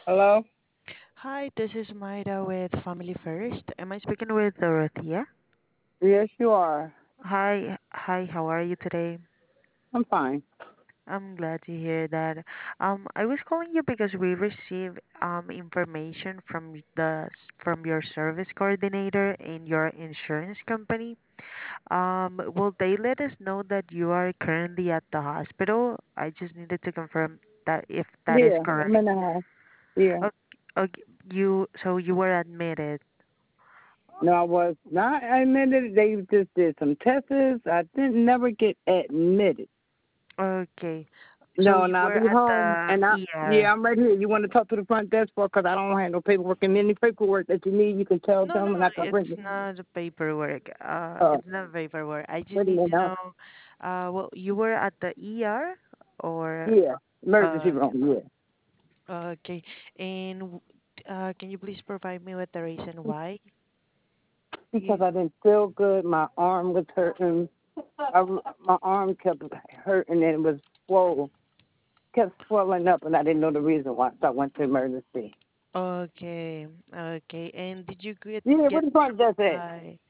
Hello? Hi, this is Mayra with Family First. Am I speaking with Dorothea? Yes, you are. Hi, how are you today? I'm fine. I'm glad to hear that. I was calling you because we received information from your service coordinator in your insurance company. Will they let us know that you are currently at the hospital? I just needed to confirm that if that is Yeah, I'm correct. in the house. Yeah. Okay, okay, you were admitted. No, I was not admitted. They just did some tests. I didn't never get admitted. Okay. So No, you and I'll were be at home. the And ER. I'm right here. You want to talk to the front desk for? Because I don't have no paperwork. And any paperwork that you need, you can tell No, them, no, and I can bring it's it. not paperwork. Uh, It's not paperwork. I just what do need you to know? know, well, you were at the ER or Yeah, emergency okay, room. Yeah, okay. And can you please provide me with the reason why because you? I didn't feel good. My arm was hurting. My arm kept hurting, and it was swollen. Kept swelling up, and I didn't know the reason why, so I went to emergency. Okay, okay. And did you get Yeah, what get the front desk at? by?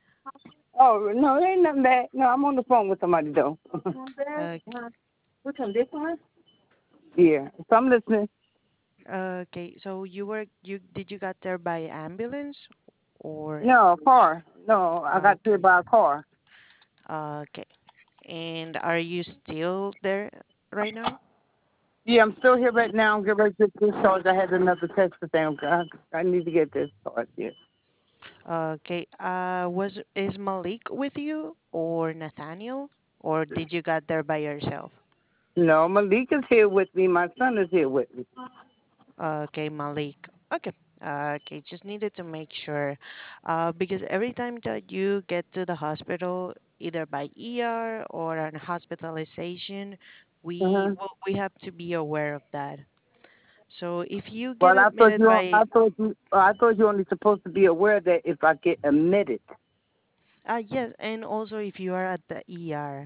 Oh, no, there ain't nothing bad. No, I'm on the phone with somebody, though. Okay, Which one, this one? Yeah, so I'm listening. okay. So you did you got there by ambulance or No, car. No, I got hit okay, by a car. okay. And are you still there right now? Yeah, I'm still here right now. I'm getting ready to get discharged. I had another test today. I need to get discharged, yeah. Okay. Was is Malik with you or Nathaniel, or did you got there by yourself? No, Malik is here with me. My son is here with me. Okay, Malik. Okay. Okay, just needed to make sure, because every time that you get to the hospital, either by ER or an hospitalization, Uh-huh. we have to be aware of that. So if you get Well, admitted by, I thought you only supposed to be aware that if I get admitted. yes, and also if you are at the ER.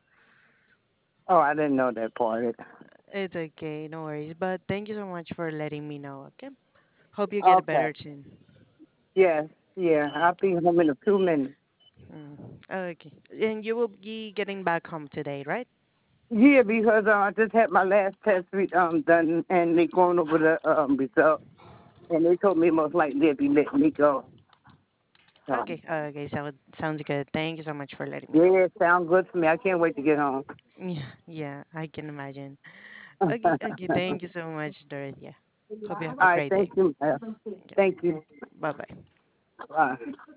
Oh, I didn't know that part. It's okay, no worries. But thank you so much for letting me know, okay? Hope you get Okay. better soon. Yes. Yeah. I'll be home in a few minutes. Okay. And you will be getting back home today, right? Yeah, because I just had my last test done, and they going over the result, and they told me most likely they'll be letting me go. So Okay, okay, so sounds good. Thank you so much for letting me know. yeah, sound good to me. I can't wait to get home. Yeah, yeah, I can imagine. Okay, okay, thank you so much, Dorothea. Hope you All have a right. great day. Thank you. Okay, Thank you. bye bye. Bye.